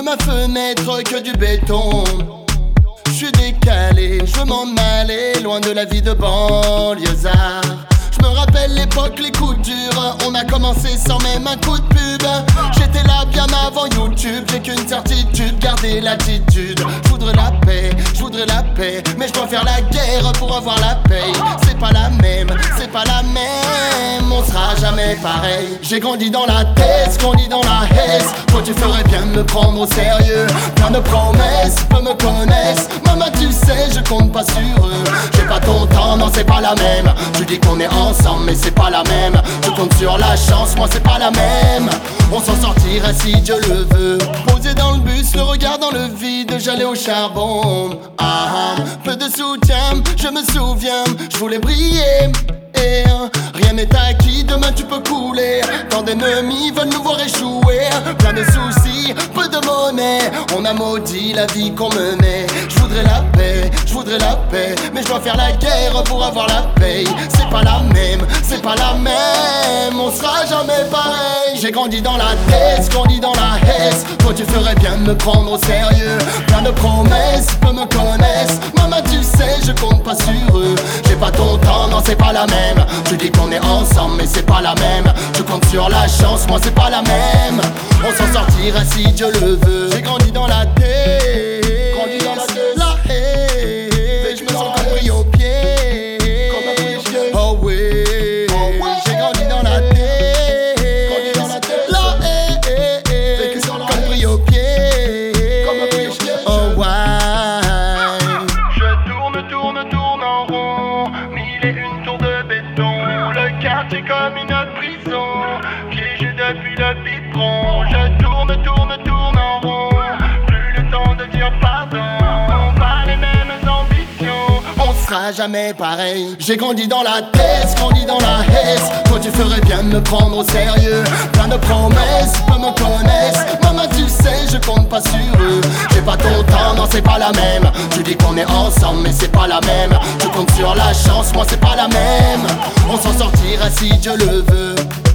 ma fenêtre que du béton. Je suis décalé, je veux m'en aller, loin de la vie de banlieusard. Je me rappelle l'époque, les coups durs. On a commencé sans même un coup de pub. J'étais là bien avant YouTube. J'ai qu'une certitude, garder l'attitude. Je voudrais la paix, mais je dois faire la guerre pour avoir la paye. C'est pas la même, c'est pas la même. On sera jamais pareil. J'ai grandi dans la tête, grandi dans la haisse. Toi tu ferais bien de me prendre au sérieux. Plein de promesses, peu me connaissent. Maman tu sais, je compte pas sur eux. J'ai pas ton temps, non c'est pas la même. Tu dis qu'on est ensemble mais c'est pas la même. Je compte sur la chance, moi c'est pas la même. On s'en sortira si Dieu le veut. Posé dans le bus, le regard dans le vide, j'allais au charbon. Peu de soutien, je me souviens, je voulais briller. Et rien n'est acquis, demain tu peux couler. Tant d'ennemis veulent nous voir échouer. Plein de soucis, peu de monnaie. On a maudit la vie qu'on menait. Je voudrais la paix, mais je dois faire la guerre pour avoir la paye. C'est pas la même, c'est pas la même. On sera jamais pareil. J'ai grandi dans la tête, grandi dans la haisse. Toi tu ferais bien de me prendre au sérieux. Plein de promesses, peu me connaissent. Maman tu sais, je compte pas sur eux. J'ai pas ton temps, non c'est pas la même. Tu dis qu'on est ensemble mais c'est pas la même. Je compte sur la chance, moi c'est pas la même. On s'en sortira si Dieu le veut. J'ai grandi dans la tête, grandi dans la haine. Je me sens compris au pied, comme un policier. Oh oui, j'ai grandi dans la tête, la haine. Compris au pied, comme un policier. Oh ouais. Je tourne en rond. Mille et une tours de béton. Le quartier comme une prison. Piégé depuis le biberon. Je tourne en rond. Plus le temps de dire pardon. Pas les mêmes ambitions. On sera jamais pareil. J'ai grandi dans la tête, grandi dans la haisse. Toi tu ferais bien de me prendre au sérieux. Plein de promesses, peu me connaissent. Maman tu sais, je compte pas sur eux. J'ai pas ton temps, non c'est pas la même. Tu dis qu'on est ensemble mais c'est pas la même. Je compte sur la chance, moi c'est pas la même. On s'en sortira si Dieu le veut.